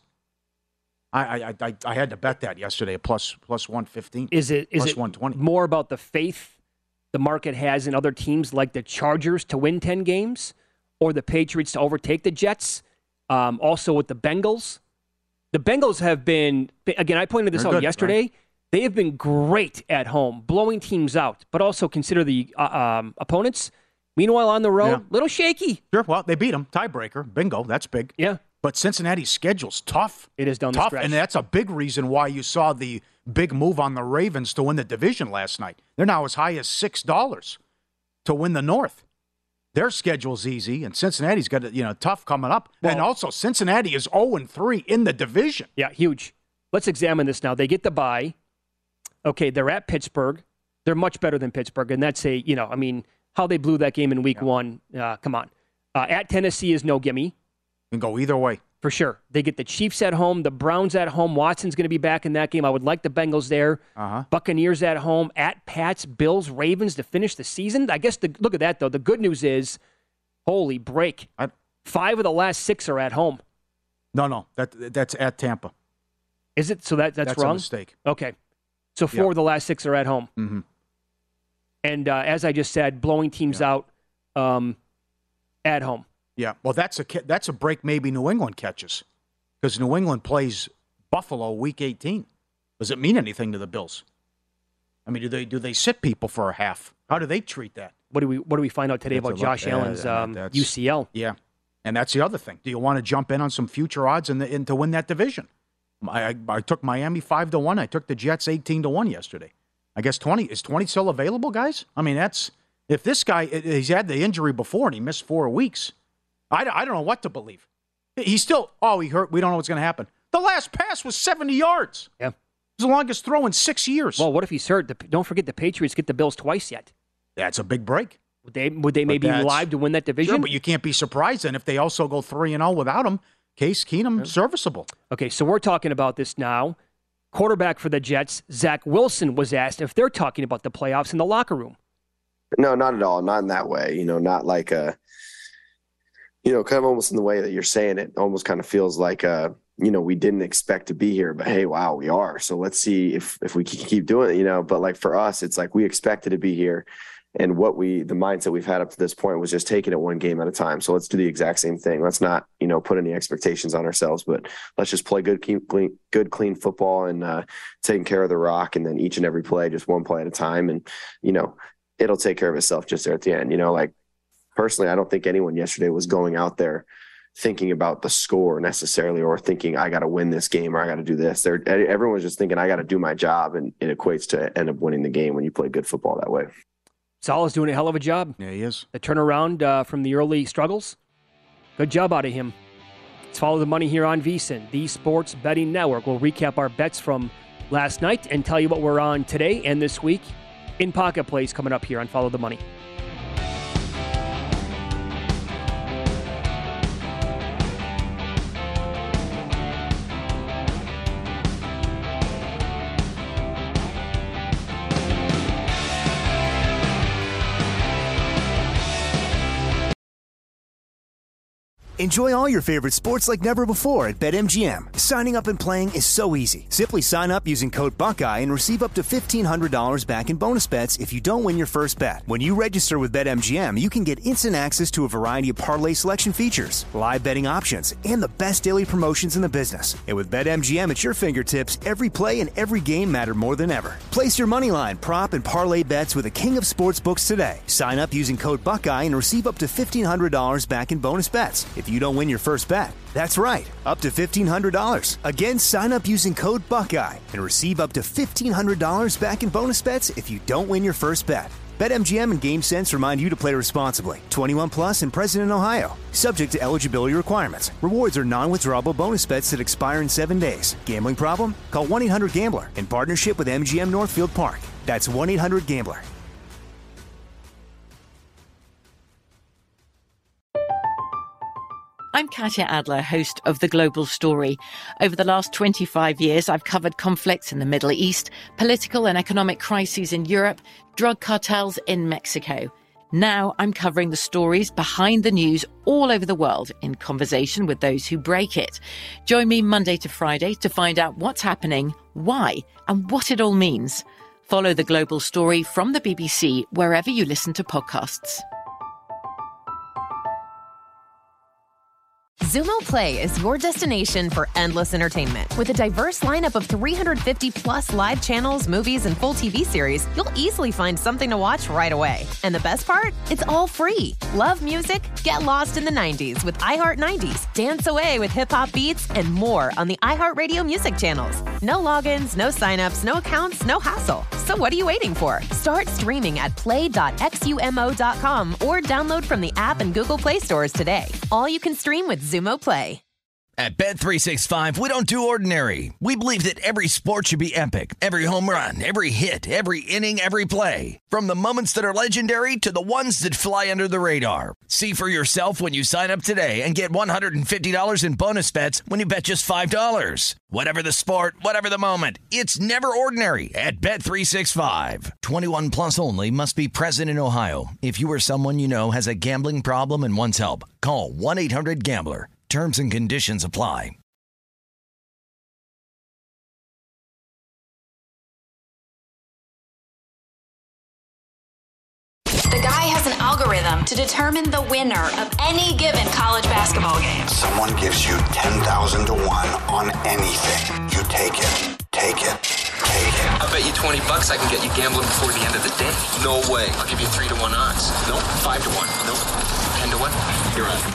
I I I, I had to bet that yesterday, a plus, plus one fifteen. Is it, is plus it one twenty. More about the faith the market has in other teams like the Chargers to win ten games or the Patriots to overtake the Jets? Um, also with the Bengals. The Bengals have been, again, I pointed this They're out good, yesterday. right? They have been great at home, blowing teams out, but also consider the uh, um, opponents. Meanwhile, on the road, Yeah. little shaky. Sure, well, they beat them. Tiebreaker. Bingo. That's big. Yeah. But Cincinnati's schedule's tough. It is down the tough, stretch. and that's a big reason why you saw the big move on the Ravens to win the division last night. They're now as high as six dollars to win the North. Their schedule's easy, and Cincinnati's got, you know, tough coming up. Well, and also, Cincinnati is oh and three in the division. Yeah, huge. Let's examine this now. They get the bye. Okay, they're at Pittsburgh. They're much better than Pittsburgh, and that's a, you know, I mean, how they blew that game in week yeah. one. Uh, come on. Uh, at Tennessee is no gimme. Can go either way. For sure. They get the Chiefs at home, the Browns at home. Watson's going to be back in that game. I would like the Bengals there. Uh-huh. Buccaneers at home, at Pats, Bills, Ravens to finish the season. I guess, the, look at that, though. The good news is, holy break. I, Five of the last six are at home. No, no. that That's at Tampa. Is it? So that that's, that's wrong? That's a mistake. Okay. So four yep. of the last six are at home. Mm-hmm. And uh, as I just said, blowing teams yeah. out um, at home. Yeah, well, that's a that's a break maybe New England catches. Because New England plays Buffalo week eighteen. Does it mean anything to the Bills? I mean, do they do they sit people for a half? How do they treat that? What do we what do we find out today that's about Josh lot, Allen's uh, um, that's, U C L? Yeah, and that's the other thing. Do you want to jump in on some future odds in, the, in to win that division? I, I, I took Miami five to one. I took the Jets eighteen to one yesterday. I guess twenty is twenty still available, guys? I mean, that's if this guy he's had the injury before and he missed four weeks. I, I don't know what to believe. He's still, oh, he hurt. We don't know what's going to happen. The last pass was seventy yards. Yeah. It was the longest throw in six years. Well, what if he's hurt? The, don't forget the Patriots get the Bills twice yet. That's a big break. Would they, would they maybe be live to win that division? Sure, but you can't be surprised then if they also go three and oh without him. Case Keenum, yeah. serviceable. Okay, so we're talking about this now. Quarterback for the Jets, Zach Wilson, was asked if they're talking about the playoffs in the locker room. No, not at all. Not in that way. You know, not like a, you know, kind of almost in the way that you're saying it, almost kind of feels like, uh, you know, we didn't expect to be here, but hey, wow, we are. So let's see if, if we can keep doing it, you know, but like for us, it's like we expected to be here. And what we, the mindset we've had up to this point was just taking it one game at a time. So let's do the exact same thing. Let's not, you know, put any expectations on ourselves, but let's just play good, clean, good, clean football and uh, taking care of the rock. And then each and every play, just one play at a time. And, you know, it'll take care of itself just there at the end, you know, like personally, I don't think anyone yesterday was going out there thinking about the score necessarily, or thinking I got to win this game or I got to do this. They're, everyone was just thinking I got to do my job. And it equates to end up winning the game when you play good football that way. Salah's doing a hell of a job. Yeah, he is. The turnaround uh, from the early struggles. Good job out of him. Let's follow the money here on VSiN, the Sports Betting Network. We'll recap our bets from last night and tell you what we're on today and this week in Pocket Plays coming up here on Follow the Money. Enjoy all your favorite sports like never before at BetMGM. Signing up and playing is so easy. Simply sign up using code Buckeye and receive up to fifteen hundred dollars back in bonus bets if you don't win your first bet. When you register with BetMGM, you can get instant access to a variety of parlay selection features, live betting options, and the best daily promotions in the business. And with BetMGM at your fingertips, every play and every game matter more than ever. Place your moneyline, prop, and parlay bets with the king of sportsbooks today. Sign up using code Buckeye and receive up to fifteen hundred dollars back in bonus bets if you don't win your first bet. That's right, up to fifteen hundred dollars. Again, sign up using code Buckeye and receive up to fifteen hundred dollars back in bonus bets if you don't win your first bet. BetMGM and GameSense remind you to play responsibly. twenty-one plus and present in Ohio. Subject to eligibility requirements. Rewards are non-withdrawable bonus bets that expire in seven days. Gambling problem? Call one eight hundred gambler in partnership with M G M Northfield Park. That's one eight hundred gambler. I'm Katya Adler, host of The Global Story. Over the last twenty-five years, I've covered conflicts in the Middle East, political and economic crises in Europe, drug cartels in Mexico. Now I'm covering the stories behind the news all over the world in conversation with those who break it. Join me Monday to Friday to find out what's happening, why, and what it all means. Follow The Global Story from the B B C wherever you listen to podcasts. Xumo Play is your destination for endless entertainment. With a diverse lineup of three hundred fifty plus live channels, movies, and full T V series, you'll easily find something to watch right away. And the best part? It's all free. Love music? Get lost in the nineties with iHeart nineties. Dance away with hip-hop beats and more on the iHeartRadio music channels. No logins, no signups, no accounts, no hassle. So what are you waiting for? Start streaming at play dot xumo dot com or download from the app and Google Play stores today. All you can stream with Xumo Play. At Bet three sixty-five, we don't do ordinary. We believe that every sport should be epic. Every home run, every hit, every inning, every play. From the moments that are legendary to the ones that fly under the radar. See for yourself when you sign up today and get one hundred fifty dollars in bonus bets when you bet just five dollars. Whatever the sport, whatever the moment, it's never ordinary at Bet three sixty-five. twenty-one plus only. Must be present in Ohio. If you or someone you know has a gambling problem and wants help, call one eight hundred gambler. Terms and conditions apply. The guy has an algorithm to determine the winner of any given college basketball game. Someone gives you ten thousand to one on anything. You take it, take it, take it. I bet you twenty bucks I can get you gambling before the end of the day. No way. I'll give you three to one odds. Nope. Five to one. Nope. Ten to one. You're on.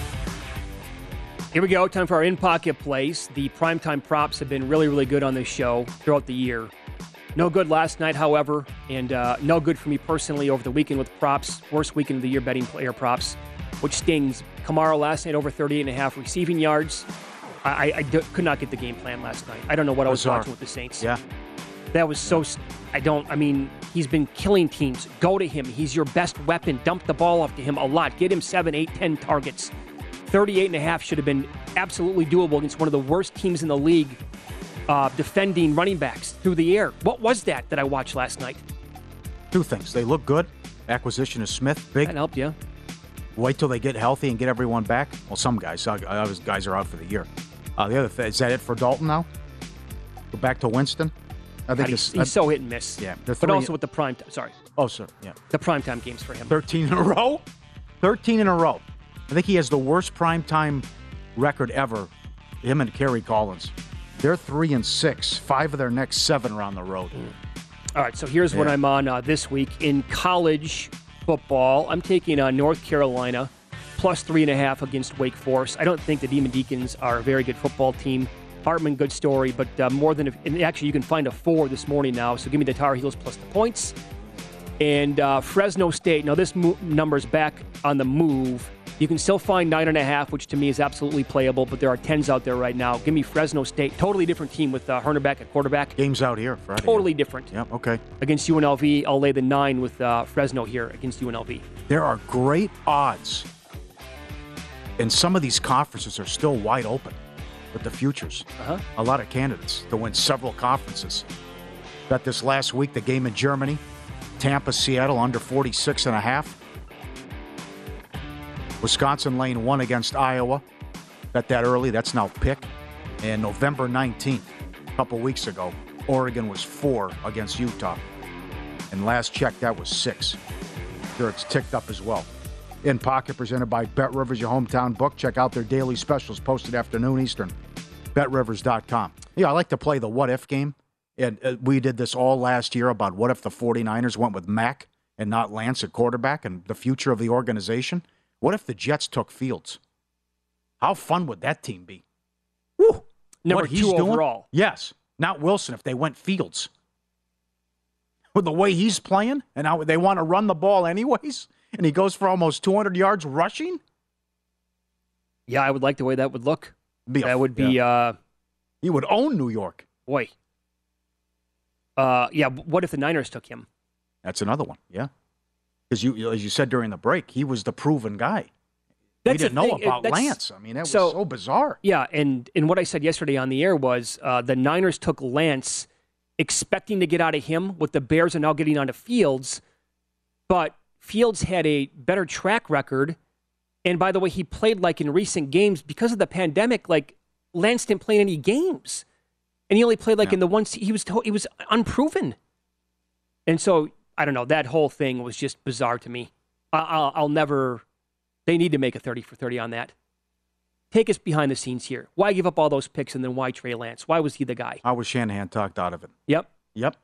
Here we go. Time for our in-pocket plays. The primetime props have been really, really good on this show throughout the year. No good last night, however, and uh, no good for me personally over the weekend with props. Worst weekend of the year betting player props, which stings. Kamara last night over thirty-eight and a half receiving yards. I, I, I d- could not get the game plan last night. I don't know what I was Bizarre. watching with the Saints. Yeah. That was so... I don't... I mean, he's been killing teams. Go to him. He's your best weapon. Dump the ball off to him a lot. Get him seven, eight, ten targets. thirty-eight and a half should have been absolutely doable against one of the worst teams in the league uh, defending running backs through the air. What was that that I watched last night? Two things. They look good. Acquisition of Smith, big. That helped, yeah. Wait till they get healthy and get everyone back. Well, some guys. Others guys are out for the year. Uh, the other thing, is that it for Dalton now? Go back to Winston? I think God, he's, he's so hit and miss. Yeah. But also with the prime time. Sorry. Oh, sir. Yeah. The primetime games for him. thirteen in a row? thirteen in a row. I think he has the worst primetime record ever, him and Kerry Collins. They're three and six. Five of their next seven are on the road. Mm. All right, so here's yeah. what I'm on uh, this week. In college football, I'm taking uh, North Carolina plus three and a half against Wake Forest. I don't think the Demon Deacons are a very good football team. Hartman, good story, but uh, more than... A, and actually, you can find a four this morning now, so give me the Tar Heels plus the points. And uh, Fresno State, now this mo- number's back on the move. You can still find nine and a half, which to me is absolutely playable, but there are tens out there right now. Give me Fresno State. Totally different team with uh, Hernerback at quarterback. Game's out here Friday. Totally different. Yep, okay. Against U N L V, I'll lay the nine with uh, Fresno here against U N L V. There are great odds, and some of these conferences are still wide open with the futures. Uh-huh. A lot of candidates to win several conferences. Bet this last week, the game in Germany, Tampa, Seattle, under forty-six and a half. Wisconsin lane one against Iowa. Bet that early. That's now pick. And November nineteenth, a couple weeks ago, Oregon was four against Utah. And last check, that was six. Sure, it's ticked up as well. In Pocket, presented by Bet Rivers, your hometown book. Check out their daily specials posted afternoon Eastern. bet rivers dot com. Yeah, I like to play the what-if game. And uh, we did this all last year about what if the 49ers went with Mack and not Lance at quarterback and the future of the organization. What if the Jets took Fields? How fun would that team be? Woo! Number what he's two doing? overall. Yes. Not Wilson if they went Fields. with the way he's playing, and now they want to run the ball anyways, and he goes for almost two hundred yards rushing? Yeah, I would like the way that would look. Be a, that would be... Yeah. Uh, he would own New York. Boy. Uh, yeah, what if the Niners took him? That's another one, yeah. Because you, as you said during the break, he was the proven guy. That's we didn't know about Lance. I mean, that was so, so bizarre. Yeah, and, and what I said yesterday on the air was uh, the Niners took Lance expecting to get out of him. With the Bears are now getting onto Fields. But Fields had a better track record. And by the way, he played like in recent games because of the pandemic. Like Lance didn't play in any games, and he only played like yeah. in the ones he was to- he was unproven. And so I don't know. That whole thing was just bizarre to me. I- I'll, I'll never. They need to make a thirty for thirty on that. Take us behind the scenes here. Why give up all those picks and then why Trey Lance? Why was he the guy? How was Shanahan talked out of it? Yep. Yep.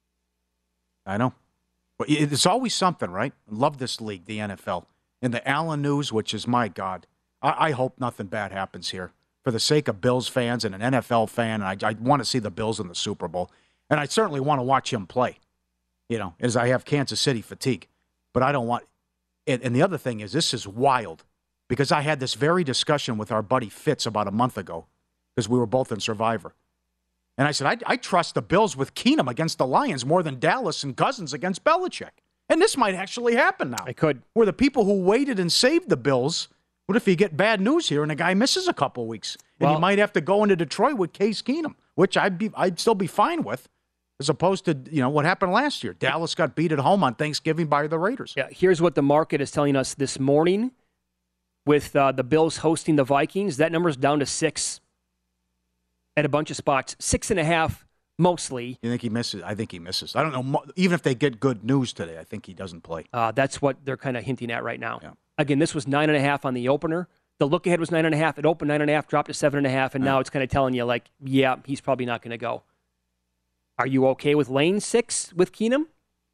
I know. But it's always something, right? I love this league, the N F L. In the Allen news, which is, my God, I, I hope nothing bad happens here. For the sake of Bills fans and an N F L fan, and I, I want to see the Bills in the Super Bowl. And I certainly want to watch him play, you know, as I have Kansas City fatigue. But I don't want and, and the other thing is, this is wild, because I had this very discussion with our buddy Fitz about a month ago, because we were both in Survivor. And I said, I, I trust the Bills with Keenum against the Lions more than Dallas and Cousins against Belichick. And this might actually happen now. It could. Where the people who waited and saved the Bills, what if you get bad news here and a guy misses a couple weeks? And well, you might have to go into Detroit with Case Keenum, which I'd be, I'd still be fine with, as opposed to, you know, what happened last year. Dallas got beat at home on Thanksgiving by the Raiders. Yeah, here's what the market is telling us this morning with uh, the Bills hosting the Vikings. That number's down to six at a bunch of spots. Six and a half. Mostly. You think he misses? I think he misses. I don't know. Even if they get good news today, I think he doesn't play. Uh, that's what they're kind of hinting at right now. Yeah. Again, this was nine and a half on the opener. The look ahead was nine and a half. It opened nine and a half, dropped to seven and a half, and yeah. now it's kind of telling you, like, yeah, he's probably not going to go. Are you okay with lane six with Keenum?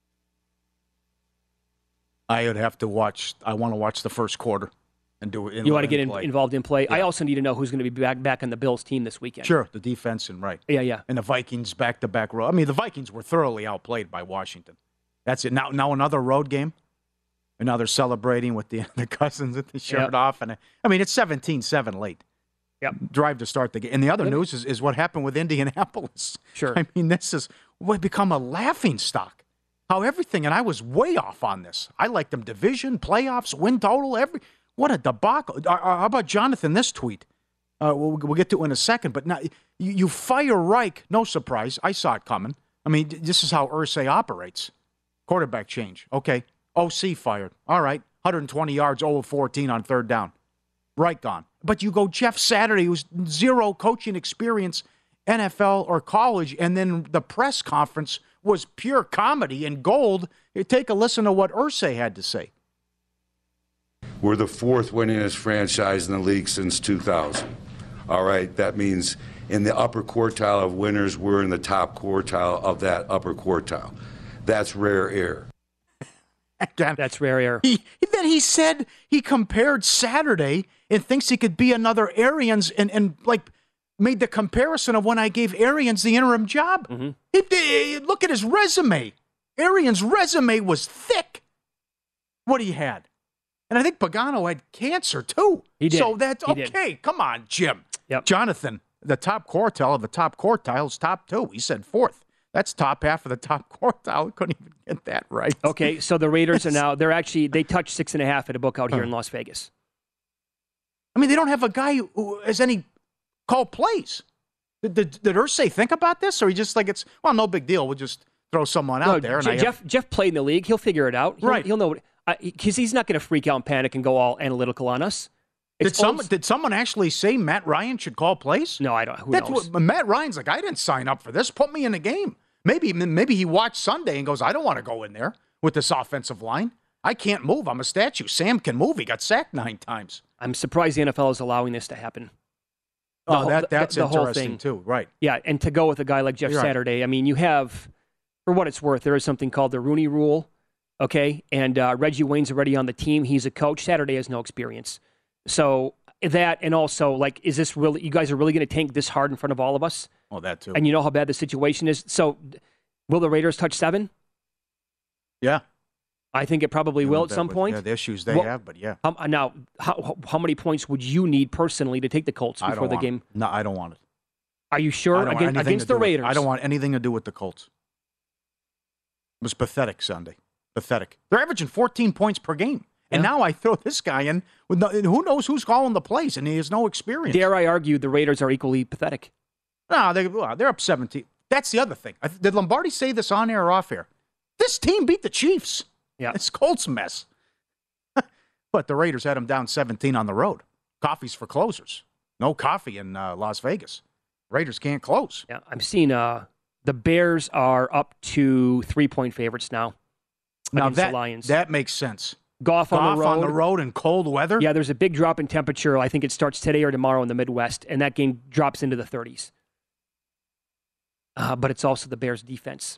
I would have to watch. I want to watch the first quarter. And do it. You want to get in, involved in play. Yeah. I also need to know who's going to be back back on the Bills team this weekend. Sure, the defense and right. Yeah, yeah. And the Vikings back-to-back road. I mean, the Vikings were thoroughly outplayed by Washington. That's it. Now, now another road game, and now they're celebrating with the the Cousins with the shirt yep. off. And I mean, it's seventeen seven late. Yep. Drive to start the game. And the other yep. news is, is what happened with Indianapolis. Sure. I mean, this is what become a laughing stock. How everything, and I was way off on this. I liked them division, playoffs, win total, every. What a debacle. How about Jonathan, this tweet? Uh, we'll, we'll get to it in a second. But now you, you fire Reich, no surprise. I saw it coming. I mean, this is how Irsay operates. Quarterback change. Okay. O C fired. All right. one hundred twenty yards, zero of fourteen on third down. Reich gone. But you go Jeff Saturday, who's zero coaching experience, N F L or college, and then the press conference was pure comedy and gold. You take a listen to what Irsay had to say. We're the fourth winningest franchise in the league since two thousand. All right, that means in the upper quartile of winners, we're in the top quartile of that upper quartile. That's rare air. That's rare air. He, then he said he compared Saturday and thinks he could be another Arians and, and like made the comparison of when I gave Arians the interim job. Mm-hmm. He, he, look at his resume. Arians' resume was thick. What he had. And I think Pagano had cancer, too. He did. So that's he okay. Did. Come on, Jim. Yep. Jonathan, the top quartile of the top quartile is top two. He said fourth. That's top half of the top quartile. We couldn't even get that right. Okay, so the Raiders are now, they're actually, they touched six and a half at a book out here in Las Vegas. I mean, they don't have a guy who has any call plays. Did, did, did Irsay think about this? Or he just like, it's, well, no big deal. We'll just throw someone out no, there. And J- I Jeff, have... Jeff played in the league. He'll figure it out. He'll, right. He'll know what. Because uh, he's not going to freak out and panic and go all analytical on us. Did someone, did someone actually say Matt Ryan should call plays? No, I don't. Who That's knows? What, Matt Ryan's like, I didn't sign up for this. Put me in the game. Maybe maybe he watched Sunday and goes, I don't want to go in there with this offensive line. I can't move. I'm a statue. Sam can move. He got sacked nine times. I'm surprised the N F L is allowing this to happen. The oh, whole, that that's the, the interesting whole thing. too. Right. Yeah, and to go with a guy like Jeff You're Saturday, right. I mean, you have, for what it's worth, there is something called the Rooney Rule. Okay, and uh, Reggie Wayne's already on the team. He's a coach. Saturday has no experience. So that, and also, like, is this really, you guys are really going to tank this hard in front of all of us? Well, that too. And you know how bad the situation is. So will the Raiders touch seven? Yeah. I think it probably will at that, some but, point. Yeah, the issues they well, have, but yeah. How, now, how, how many points would you need personally to take the Colts before the game? It. No, I don't want it. Are you sure? Against, against the Raiders? With, I don't want anything to do with the Colts. It was pathetic Sunday. Pathetic. They're averaging fourteen points per game. And yeah. now I throw this guy in with no, who knows who's calling the plays, and he has no experience. Dare I argue the Raiders are equally pathetic? No, they, they're up seventeen. That's the other thing. Did Lombardi say this on air or off air? This team beat the Chiefs. Yeah. It's Colts mess. But the Raiders had them down seventeen on the road. Coffee's for closers. No coffee in uh, Las Vegas. Raiders can't close. Yeah, I'm seeing uh, the Bears are up to three-point favorites now. Now against that, the Lions. that makes sense. Goff, Goff on the road. on the road in cold weather? Yeah, there's a big drop in temperature. I think it starts today or tomorrow in the Midwest, and that game drops into the thirties. Uh, but it's also the Bears' defense.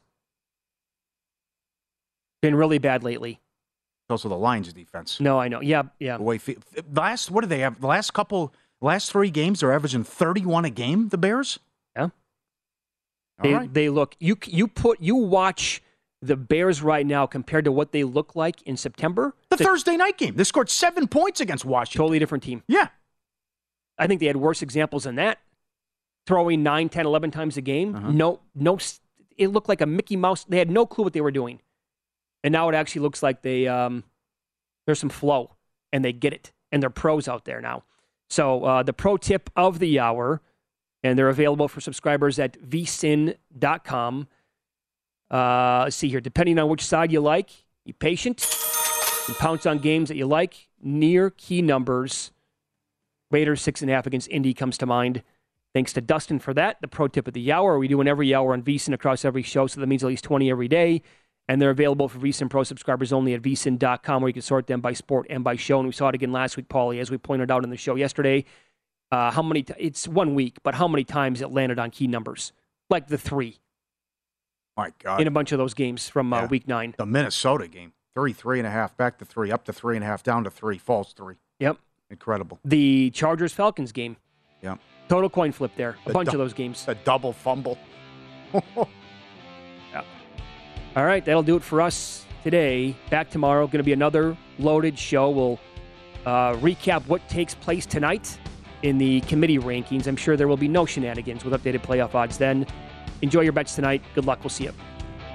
Been really bad lately. Also the Lions' defense. No, I know. Yeah, yeah. The way, last, what do they have? The last couple, last three games, they're averaging thirty-one a game, the Bears? Yeah. All they, right. they look, you, you put, you watch the Bears right now compared to what they look like in September. The Thursday night game. They scored seven points against Washington. Totally different team. Yeah. I think they had worse examples than that. Throwing nine, ten, eleven times a game. Uh-huh. No, no, it looked like a Mickey Mouse. They had no clue what they were doing. And now it actually looks like they um, there's some flow, and they get it. And they're pros out there now. So uh, the pro tip of the hour, and they're available for subscribers at v sin dot com. Uh, let's see here. Depending on which side you like, be patient. You pounce on games that you like. Near key numbers. Raiders six and a half against Indy comes to mind. Thanks to Dustin for that. The pro tip of the hour. We do one every hour on VSiN across every show, so that means at least twenty every day. And they're available for VSiN Pro subscribers only at v sin dot com, where you can sort them by sport and by show. And we saw it again last week, Paulie, as we pointed out in the show yesterday. Uh, how many? T- it's one week, but how many times it landed on key numbers? Like the three. My God. In a bunch of those games from uh, Yeah. week nine. The Minnesota game. Three, three and a half, back to three, up to three and a half, down to three, false three. Yep. Incredible. The Chargers-Falcons game. Yep. Total coin flip there. A The bunch du- of those games. A double fumble. Yeah. All right, that'll do it for us today. Back tomorrow. Going to be another loaded show. We'll uh, recap what takes place tonight in the committee rankings. I'm sure there will be no shenanigans with updated playoff odds then. Enjoy your bets tonight. Good luck. We'll see you.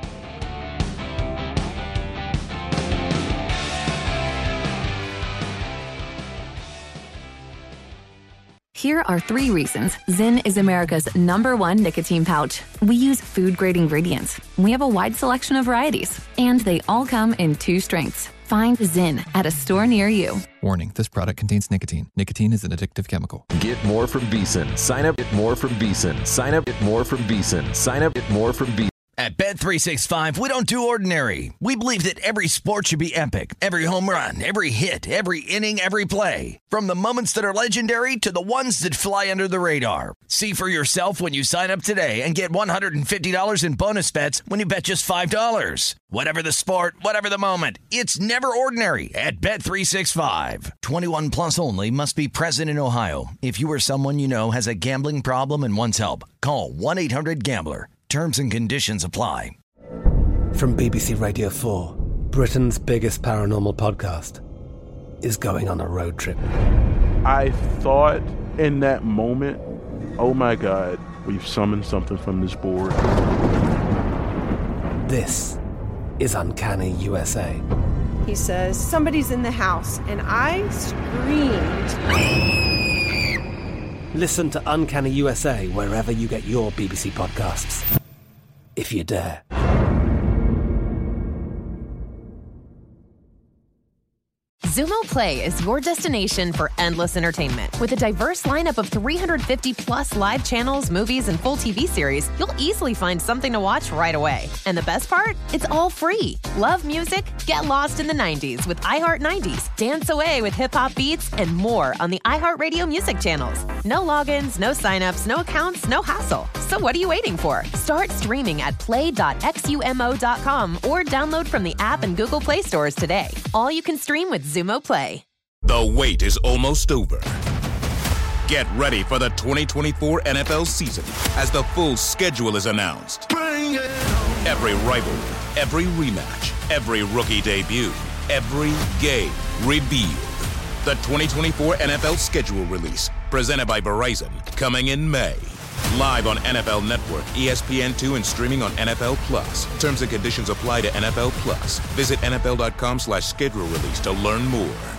Here are three reasons Zyn is America's number one nicotine pouch. We use food-grade ingredients. We have a wide selection of varieties. And they all come in two strengths. Find Zyn at a store near you. Warning, this product contains nicotine. Nicotine is an addictive chemical. Get more from VSiN. Sign up at more from VSiN. Sign up at more from VSiN. Sign up at more from VSiN. At Bet three sixty-five, we don't do ordinary. We believe that every sport should be epic. Every home run, every hit, every inning, every play. From the moments that are legendary to the ones that fly under the radar. See for yourself when you sign up today and get one hundred fifty dollars in bonus bets when you bet just five dollars. Whatever the sport, whatever the moment, it's never ordinary at Bet three sixty-five. twenty-one plus only. Must be present in Ohio. If you or someone you know has a gambling problem and wants help, call one eight hundred gambler. Terms and conditions apply. From B B C Radio four, Britain's biggest paranormal podcast is going on a road trip. I thought in that moment, oh my God, we've summoned something from this board. This is Uncanny U S A. He says, somebody's in the house, and I screamed. Listen to Uncanny U S A wherever you get your B B C podcasts, if you dare. Zumo Play is your destination for endless entertainment. With a diverse lineup of three hundred fifty plus live channels, movies, and full T V series, you'll easily find something to watch right away. And the best part? It's all free. Love music? Get lost in the nineties with iHeart nineties. Dance away with hip-hop beats and more on the iHeartRadio music channels. No logins, no signups, no accounts, no hassle. So what are you waiting for? Start streaming at play dot xumo dot com or download from the app and Google Play stores today. All you can stream with Zumo Play. The wait is almost over. Get ready for the twenty twenty-four N F L season as the full schedule is announced. Every rivalry, every rematch, every rookie debut, every game revealed. The twenty twenty-four N F L schedule release, presented by Verizon, coming in May. Live on N F L Network, E S P N two, and streaming on N F L Plus. Terms and conditions apply to N F L Plus. Visit N F L dot com slash schedule release to learn more.